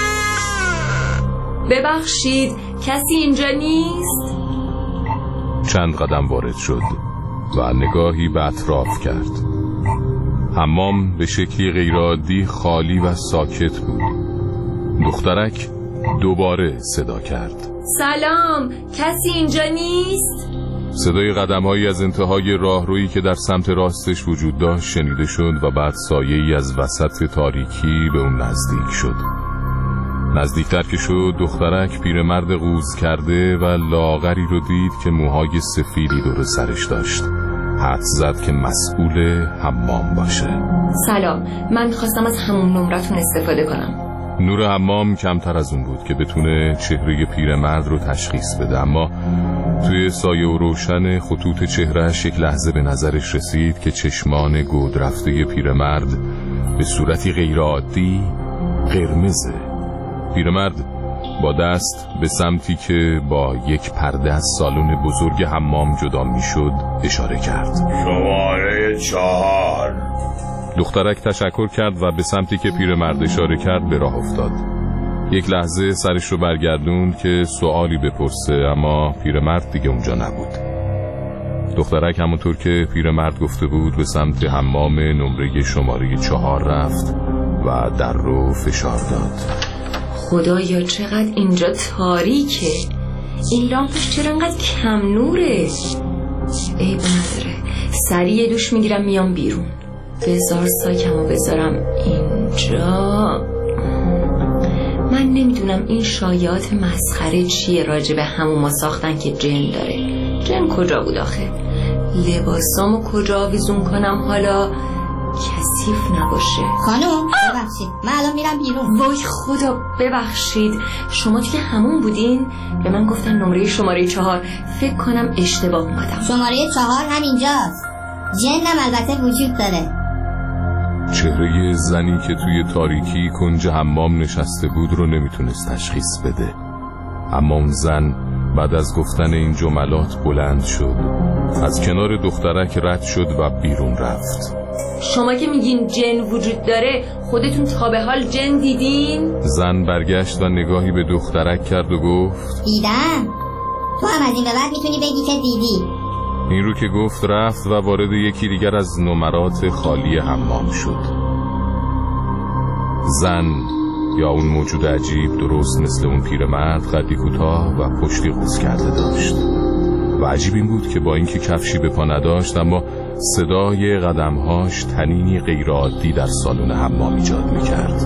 ببخشید کسی اینجا نیست؟ چند قدم وارد شد و نگاهی به اطراف کرد. حمام به شکلی غیرعادی خالی و ساکت بود. دخترک دوباره صدا کرد. سلام، کسی اینجا نیست؟ صدای قدم‌هایی از انتهای راهرویی که در سمت راستش وجود داشت شنیده شد و بعد سایه‌ای از وسط تاریکی به اون نزدیک شد. نزدیکتر که شد دخترک پیرمرد قوز کرده و لاغری رو دید که موهای سفیدی دور سرش داشت. حدس زد که مسئول حمام باشه. سلام، من خواستم از همون نمرتون استفاده کنم. نور حمام کمتر از اون بود که بتونه چهره پیرمرد رو تشخیص بده، اما توی سایه و روشن خطوط چهرهش یک لحظه به نظرش رسید که چشمان گود رفته پیرمرد به صورتی غیرعادی قرمزه. پیرمرد با دست به سمتی که با یک پرده از سالن بزرگ حمام جدا میشد اشاره کرد. شماره چهار. دخترک تشکر کرد و به سمتی که پیرمرد اشاره کرد به راه افتاد. یک لحظه سرش رو برگردوند که سوالی بپرسه، اما پیرمرد دیگه اونجا نبود. دخترک همونطور که پیرمرد گفته بود به سمت حمام نمره شماره چهار رفت و در رو فشار داد. خدایا چقدر اینجا تاریکه، این لامپش چرا انقدر کم نوره؟ عیب نداره، سریع دوش میگیرم میام بیرون. بذار ساکمو بذارم اینجا. من نمیدونم این شایعات مسخره چیه راجع به همون ما ساختن که جن داره. جن کجا بود آخه؟ لباسامو کجا آویزون کنم حالا کثیف نباشه؟ خانم ببخشید من الان میرم بیرون. وای خدا ببخشید، شما توی همون بودین؟ به من گفتن نمره شماره چهار، فکر کنم اشتباه اومدم. شماره چهار همینجاست. جنم البته وجود داره. چهره زنی که توی تاریکی کنج حمام نشسته بود رو نمیتونست تشخیص بده، اما اون زن بعد از گفتن این جملات بلند شد، از کنار دخترک رد شد و بیرون رفت. شما که میگین جن وجود داره، خودتون تا به حال جن دیدین؟ زن برگشت و نگاهی به دخترک کرد و گفت دیدم. تو هم از این به بعد میتونی بگی که دیدی. این رو که گفت رفت و وارد یکی دیگر از نمرات خالی حمام شد. زن یا اون موجود عجیب درست مثل اون پیرمرد قدی کوتاه و پشتی قوز کرده داشت و عجیب این بود که با اینکه کفشی به پا نداشت اما صدای قدمهاش طنینی غیرعادی در سالن حمام ایجاد میکرد.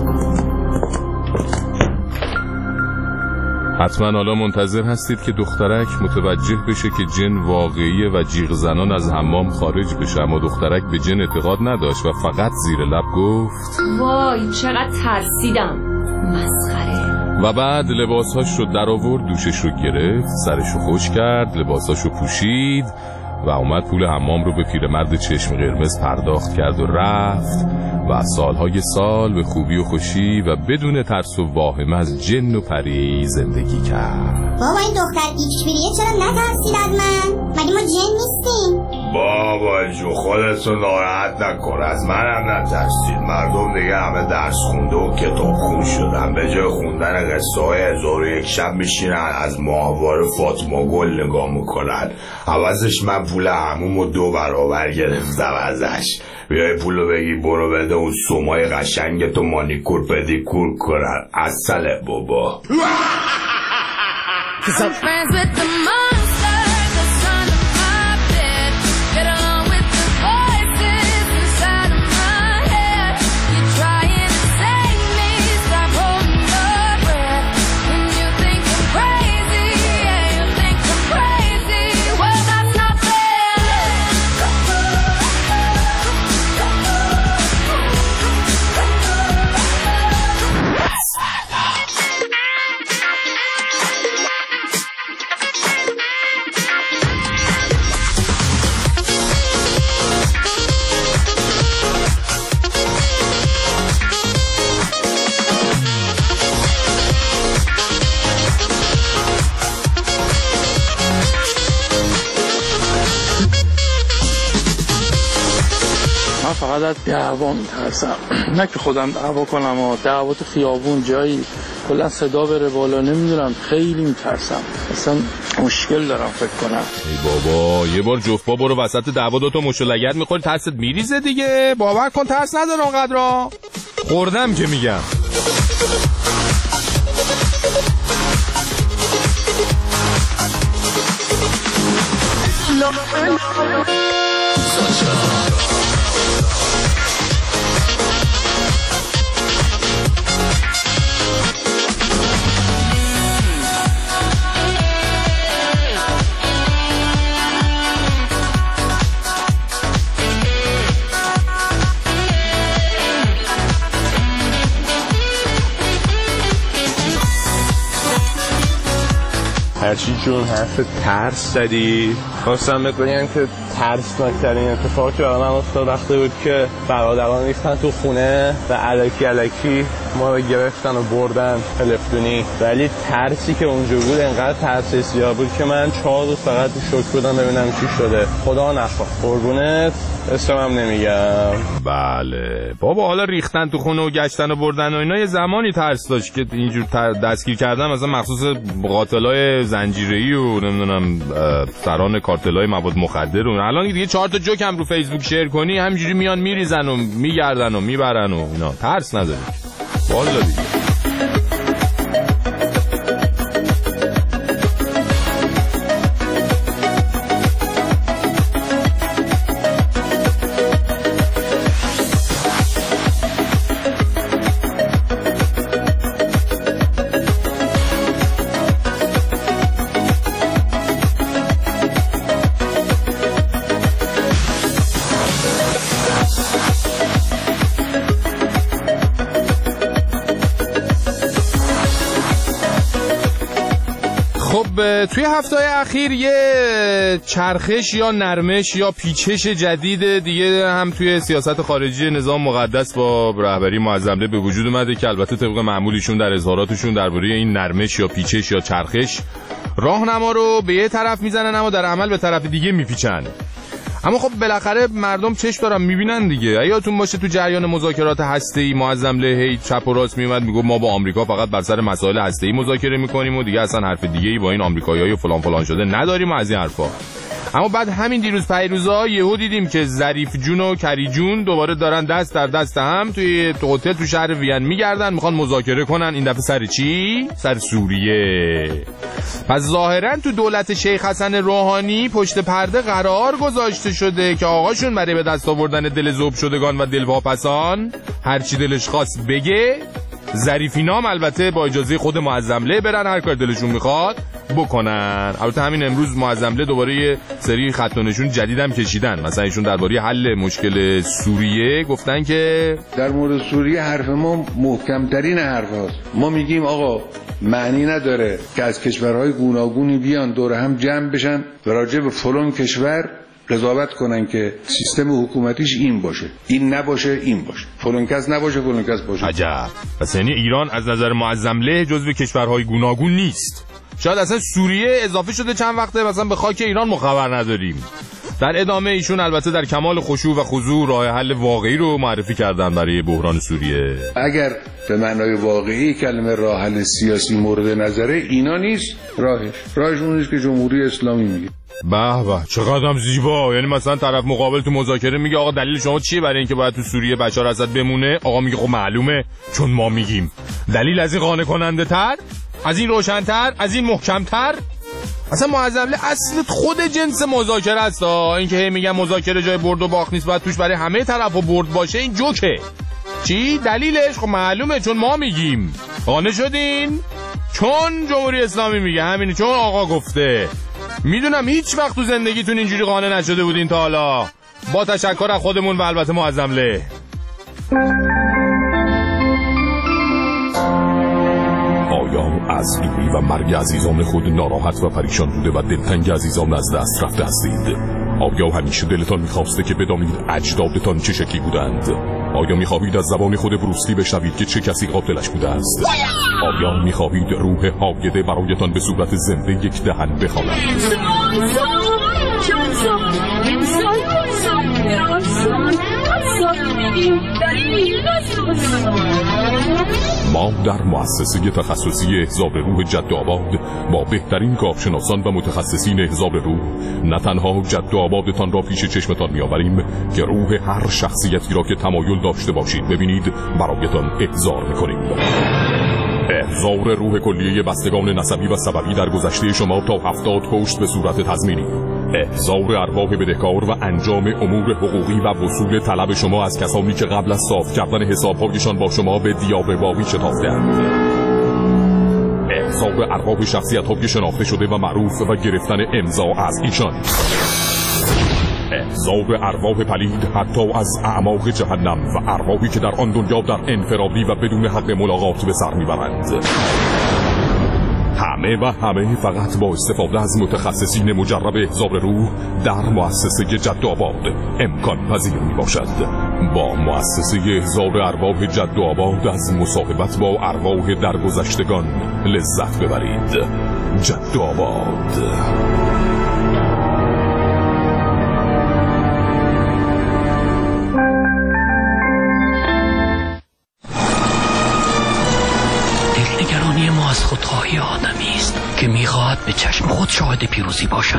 حتما حالا منتظر هستید که دخترک متوجه بشه که جن واقعیه و جیغ زنان از حمام خارج بشه، اما دخترک به جن اعتقاد نداشت و فقط زیر لب گفت وای چقدر ترسیدم، مسخره. و بعد لباساش رو در آورد، دوشش رو گرفت، سرش رو خوش کرد، لباساش رو پوشید و اومد پول حمام رو به پیرمرد چشم قرمز پرداخت کرد و رفت و سالهای سال به خوبی و خوشی و بدون ترس و واهمه از جن و پری زندگی کرد. بابا این دختر ایکسپریه چرا نترسید از من؟ مگه ما جن نیستیم؟ بابا جو خودتو ناراحت نکن، از منم نترسید. مردم دیگه همه درس خونده و کتاب خون شدن، به جای خوندن قصه های هزار و یک شب میشینن از ماهواره فاطمه گل نگاه میکنن. عوضش من پول همومو دو برابر گرفتم ازش. بیای پولو بگی برو بده اون سومای قشنگتو مانیکور پدیکور کنن. اصله بابا. فقط از دعوا میترسم. نه که خودم دعوا کنم و دعوا تو خیابون جایی کلا صدا بره بالا، نمیدونم، خیلی میترسم، اصلا مشکل دارم فکر کنم. ای بابا یه بار جفت با برو وسط دعوا دوتا مشت لگد میخوری ترست میریزه دیگه. باور کن ترس نداره اونقدرا. خوردم که میگم. هرچی جون حرف ترس زدی، خواستم بهت بگم که ترسناکترین اتفاقی که برای من افتاد وقتی بود که برادران ریختن تو خونه و الکی الکی ما رو گرفتن و بردن پلفتونی، ولی ترسی که اونجا بود انقدر ترس سیاه بود که من چهار روز فقط شوک بودم ببینم چی شده. خدا نخواه. قربونت اسمم نمیگم. بله بابا، حالا ریختن تو خونه و گشتن و بردن و اینا یه زمانی ترس داشت که اینجور دستگیر کردن، مثلا مخصوص قاتلای زنجیره‌ای و نمیدونم سران کارتلای مواد مخدر و الان دیگه چهار تا جوک هم رو فیسبوک شیر کنی همینجوری میان میریزن و میگردن و میبرن و اینا. ترس نداری والا دیگه. توی هفته اخیر یه چرخش یا نرمش یا پیچش جدید دیگه هم توی سیاست خارجی نظام مقدس با رهبری معظمله به وجود اومده که البته طبق معمولیشون در اظهاراتشون درباره این نرمش یا پیچش یا چرخش راهنما رو به یه طرف میزنن اما در عمل به طرف دیگه میپیچن. اما خب بالاخره مردم چشم دارن میبینن دیگه. یادتون باشه تو جریان مذاکرات هسته‌ای معظمله هی چپ و راست میومد میگفت ما با آمریکا فقط بر سر مسائل هسته‌ای مذاکره میکنیم و دیگه اصلا حرف دیگه‌ای با این آمریکایی‌ها و فلان فلان شده نداریم و از این حرفا. اما بعد همین دیروز پیروزا یهو دیدیم که ظریف جون و کری جون دوباره دارن دست در دست هم توی هتل تو شهر وین میگردن، میخوان مذاکره کنن. این دفعه سر چی؟ سر سوریه. پس ظاهرا تو دولت شیخ حسن روحانی پشت پرده قرار گذاشته شده که آقاشون برای به دست آوردن دل ذوب شدگان و دلواپسان هر چی دلش خواست بگه. ظریفینام البته با اجازه خود معظمله برن هر کار دلشون میخواد بکنن. البته همین امروز معظمله دوباره یه سری خط و نشون جدیدم کشیدن. مثلا ایشون درباره حل مشکل سوریه گفتن که در مورد سوریه حرف ما محکمترین حرف هاست. ما میگیم آقا معنی نداره که از کشورهای گوناگونی بیان دور هم جمع بشن و راجع به فلان کشور قضاوت کنن که سیستم حکومتیش این باشه، این نباشه، این باشه، فلان کس نباشه، فلان کس باشه. عجب. پس یعنی ایران از نظر معظمله جزو کشورهای گوناگون نیست. شاید اصلا سوریه اضافه شده چند وقته مثلا به خاک ایران ما خبر نداریم. در ادامه ایشون البته در کمال خشوع و خضوع راه حل واقعی رو معرفی کردن برای بحران سوریه. اگر به معنای واقعی کلمه راه حل سیاسی مورد نظره، اینا نیست راهش. راهش اون نیست که جمهوری اسلامی میگه. به به چقدرم زیبا. یعنی مثلا طرف مقابل تو مذاکره میگه آقا دلیل شما چیه برای اینکه باید تو سوریه بشار اسد بمونه؟ آقا میگه خب معلومه چون ما میگیم. دلیل از این قانع کننده تر، از این روشن‌تر، از این محکم‌تر؟ اصلا معظمله اصل خود جنس مذاکره است. این که میگن مذاکره جای برد و باخت نیست، باید توش برای همه طرفا برد باشه، این جوکه. چی دلیلش؟ خب معلومه چون ما میگیم. قانع شدین؟ چون جمهوری اسلامی میگه، همینه، چون آقا گفته. میدونم هیچ وقت تو زندگیتون اینجوری قانع نشده بودین تا حالا. با تشکر از خودمون و البته معظمله. آیا از دوری و مرگ عزیزان خود ناراحت و پریشان بوده و دلتنگ عزیزان از دست رفته هستید؟ آیا همیشه دلتان میخواسته که بدانید اجدادتان چه شکلی بودند؟ آیا میخواهید از زبان خود بروسلی بشنوید که چه کسی قاتلش بوده است؟ آیا میخواهید روح حاقده برایتان به صورت زنده یک دهن بخواند؟ ما در مؤسسه تخصصی احزاب روح جدوآباد با بهترین کارشناسان و متخصصین احزاب روح نه تنها جدوآبادتان را پیش چشمتان می‌آوریم که روح هر شخصیتی را که تمایل داشته باشید ببینید برایتان احضار می‌کنیم. احضار روح کلیه بستگان نسبی و سببی در گذشته شما تا هفتاد پشت به صورت تضمینی. احضار ارواح بدهکار و انجام امور حقوقی و وصول طلب شما از کسانی که قبل از صاف کردن حساب‌هایشان با شما به دیابه‌باوی شتافته‌اند. احضار ارواح شخصیت‌های شناخته شده و معروف و گرفتن امضا از ایشان. احضار ارواح پلید حتی از اعماق جهنم و ارواحی که در آن دنیا در انفرادی و بدون حق ملاقات به سر میبرند. همه و همه فقط با استفاده از متخصصین مجرب احضار روح در مؤسسه جدوآباد امکان پذیر می باشد. با مؤسسه احضار ارواح جدوآباد از مصاحبت با ارواح درگذشتگان لذت ببرید. جدوآباد. دلنگرانی ما از خودخواهی آدمی است که میخواهد به چشم خود شاهد پیروزی باشد.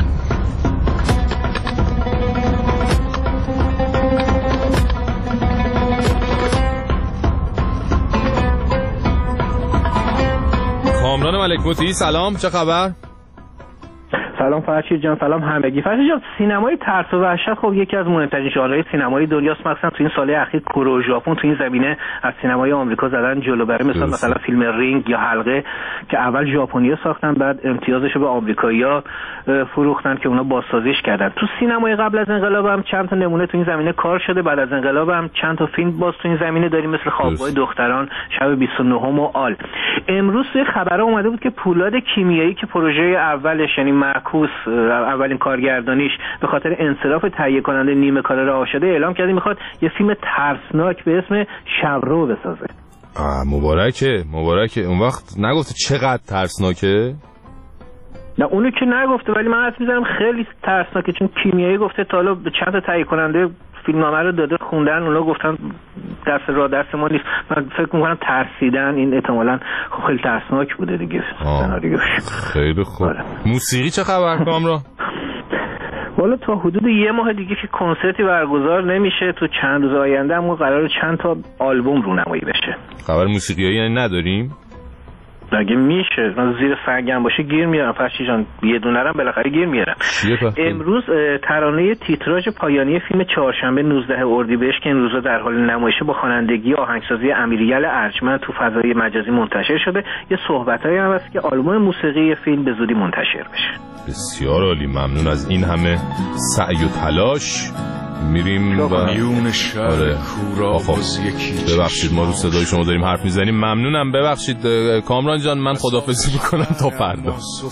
کامران ملک‌موتی سلام، چه خبر؟ سلام فرشید جان، سلام همگی. فرشید جان، سینمای ترس و وحشت خب یکی از مهمترین ژانرهای سینمایی دنیاست، مخصوصا تو این سال اخیر کره و ژاپن تو این زمینه از سینمای آمریکا زدن جلو. برای مثال مثلا فیلم رینگ یا حلقه که اول ژاپنی‌ها ساختن بعد امتیازش رو به آمریکایی‌ها فروختن که اونا بازسازیش کردن. تو سینمای قبل از انقلاب هم چند تا نمونه تو این زمینه کار شده، بعد از انقلاب هم چند تا فیلم باز تو این زمینه داریم مثل خوابگاه دختران، شب بیست و نهم و آل. امروز توی خبرها اومده بود که پولاد کیمیایی که پروژه اولش یعنی معکوس اولین کارگردانیش به خاطر انصراف تهیه کننده نیمه کاره رها شده اعلام کرده میخواد یه فیلم ترسناک به اسم شبرو بسازه. آه مبارکه مبارکه. اون وقت نگفته چقدر ترسناکه؟ نه اونو که نگفته، ولی من حس می‌زنم خیلی ترسناکه، چون کیمیایی گفته تا حالا به چند تا تهیه کننده فیلمنامه رو داده خوندن، اونا گفتن دست را دست ما نیست. من فکر می‌کنم ترسیدن، این احتمالاً خب خیلی ترسناک بوده دیگه سناریوش. خیلی خوب. موسیقی چه خبر کامران؟ والا تا حدود یه ماه دیگه که کنسرتی برگزار نمیشه، تو چند روز آینده هم قراره چند تا آلبوم رونمایی بشه. خبر موسیقیایی یعنی نداریم؟ اگه میشه من زیر سنگم باشه گیر میارم فرشی جان، یه دونه رم بالاخره گیر میارم. امروز ترانه تیتراژ پایانی فیلم چهارشنبه نوزدهم اردیبهشت که این روزا در حال نمایشه با خوانندگی آهنگسازی امیریل ارجمند تو فضای مجازی منتشر شده. یه صحبتایی هم هست که آلبوم موسیقی فیلم به زودی منتشر بشه. بسیار عالی، ممنون از این همه سعی و تلاش. میریم و آره ببخشید ما رو صدای شما داریم حرف میزنیم. ممنونم، ببخشید کامران جان، من خداحافظی میکنم تا فردا.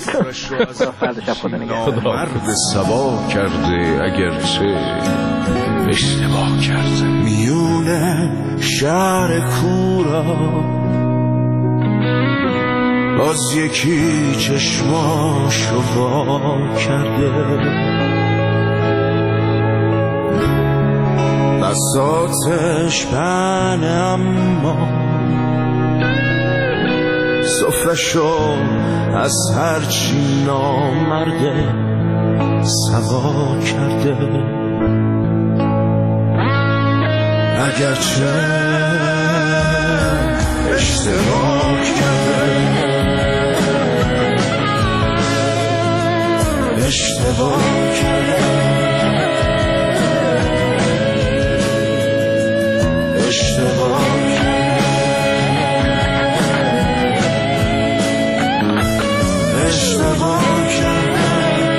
مرد سبا کرده اگرچه اشتباه کرده، میونه شهر کورا باز یکی چشماشو وا کرده، بساتش پنه اما صفرشو از هرچی نامرده سوا کرده، اگرچه اشتباه کرده اشتباه کرده اشتباه کرده اشتباه کرده.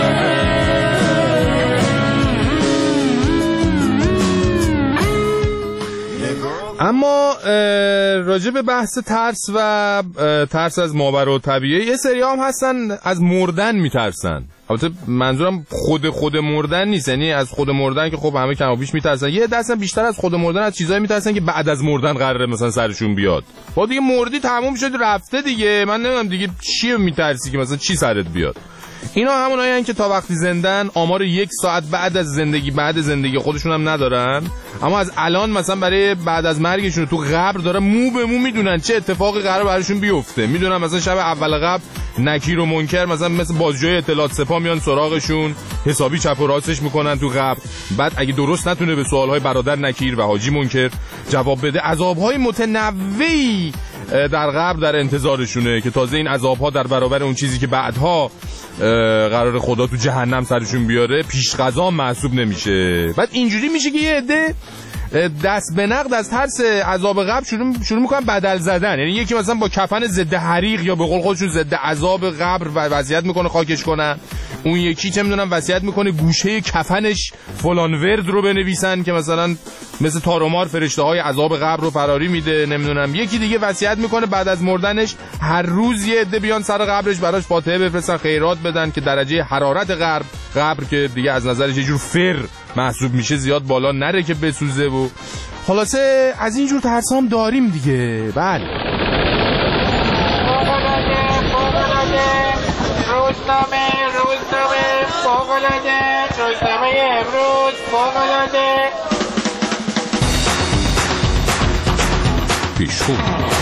اما راجع به بحث ترس و ترس از ماورا و طبیعه، یه سری هم هستن از مردن میترسن. البته منظورم خود خود مردن نیست، یعنی از خود مردن که خب همه کم و بیش میترسن، یه دستم بیشتر از خود مردن از چیزایی میترسن که بعد از مردن قراره مثلا سرشون بیاد. با دیگه مردی تموم شد رفته دیگه، من نمیدونم دیگه چی میترسی که مثلا چی سرت بیاد. اینا همونایی هستن که تا وقتی زندن آمار یک ساعت بعد از زندگی بعد زندگی خودشون هم ندارن، اما از الان مثلا برای بعد از مرگشون تو قبر دارن مو به مو میدونن چه اتفاقی قرار براشون بیفته. میدونن مثلا شب اول قبر نکیر و منکر مثلا مثل بازجوی اطلاعات سپاه میان سراغشون، حسابی چپ و راستش میکنن تو قبر. بعد اگه درست نتونه به سوالهای برادر نکیر و حاجی منکر جواب بده، عذابهای متنوعی در قبر در انتظارشونه که تازه این عذابها در برابر اون چیزی که بعدها قرار خدا تو جهنم سرشون بیاره پیش قضا محسوب نمیشه. بعد اینجوری میشه که یه عده دست به نقد از ترس عذاب قبر شروع شروع میکنن بدل زدن. یعنی یکی مثلا با کفن ضد حریق یا به قول خودشون ضد عذاب قبر وصیت میکنه خاکش کنن، اون یکی چه میدونم وصیت میکنه گوشه کفنش فلان ورد رو بنویسن که مثلا مثل تارومار فرشته های عذاب قبر رو فراری میده. نمیدونم یکی دیگه وصیت میکنه بعد از مردنش هر روز یه عده بیان سر قبرش براش فاتحه بفرستن، خیرات بدن که درجه حرارت قبر قبر که دیگه از نظرش یه جور فر محسوب میشه زیاد بالا نره که بسوزه. و خلاصه از این جور ترسام داریم دیگه. بله روزنامه روزنامه فوق‌العاده روزنامه امروز فوق‌العاده پیشخون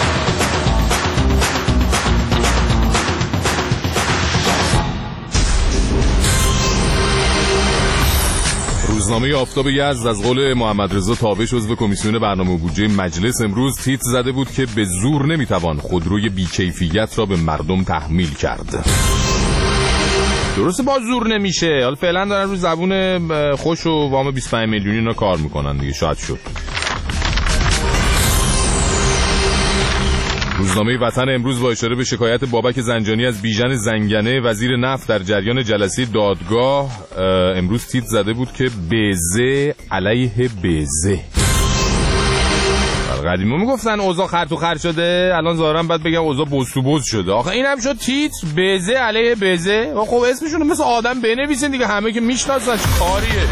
روزنامه آفتاب یزد از قول محمد رضا تابش عضو کمیسیون برنامه بودجه مجلس امروز تیتر زده بود که به زور نمیتوان خودروی بیکیفیت را به مردم تحمیل کرد. درسته با زور نمیشه، حالا فعلا دارن روی زبون خوش و وام بیست و پنج میلیونی اینا کار میکنن دیگه، شاید شد. روزنامه وطن امروز با اشاره به شکایت بابک زنجانی از بیژن زنگنه وزیر نفت در جریان جلسه دادگاه امروز تیتر زده بود که بیزه علیه بیزه. قدیما میگفتن اوضاع خر تو خر شده، الان ظاهرا بعد بگم اوضاع بز تو بز شده. آخه اینم شد تیتر بیزه علیه بیزه. خب اسمشون رو مثل آدم بنویسین دیگه، همه که میشناسن کاریه.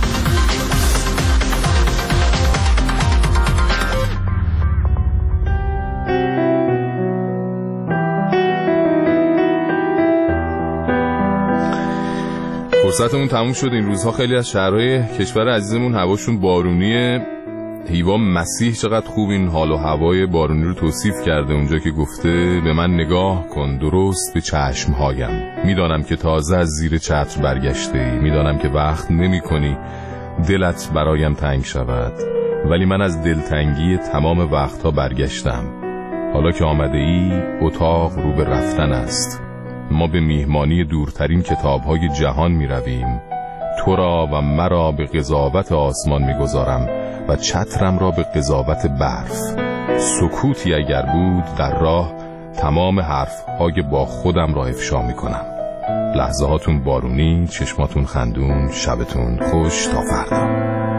فرصتمون تموم شد. این روزها خیلی از شهرهای کشور عزیزمون هواشون بارونیه. هیوا مسیح چقدر خوب این حال و هوای بارونی رو توصیف کرده اونجا که گفته به من نگاه کن درست به چشمهایم، میدانم که تازه از زیر چتر برگشته ای، میدانم که وقت نمی کنی دلت برایم تنگ شود، ولی من از دلتنگی تمام وقتها برگشتم. حالا که آمده ای اتاق رو به رفتن است. ما به میهمانی دورترین کتاب‌های جهان می‌رویم. تو را و مرا به قضاوت آسمان می‌گذارم و چترم را به قضاوت برف. سکوتی اگر بود در راه تمام حرف‌های با خودم را افشا می‌کنم. لحظه هاتون بارونی، چشماتون خندون، شبتون خوش تا فردا.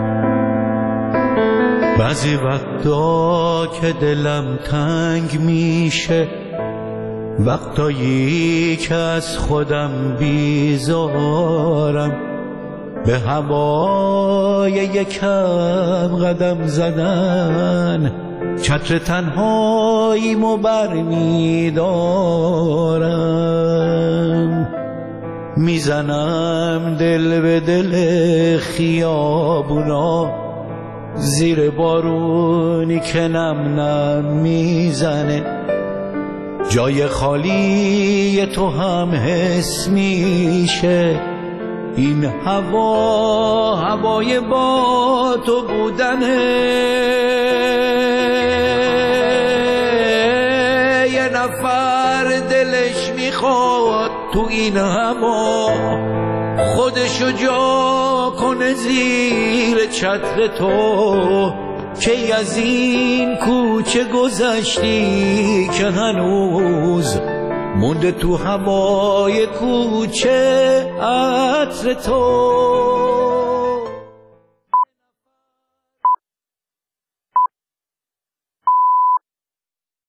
بعضی وقتا که دلم تنگ میشه، وقتایی که از خودم بیزارم، به هوای یکم قدم زدن چتر تنهاییمو برمیدارم، میزنم دل به دل خیابونا، زیر بارونی که نم نم میزنه، جای خالی تو هم حس میشه، این هوا هوای با تو بودنه، یه نفر دلش میخواد تو این هوا خودشو جا کنه زیر چتر تو، که از این کوچه گذشتی که هنوز مونده تو هوای کوچه عطر تو.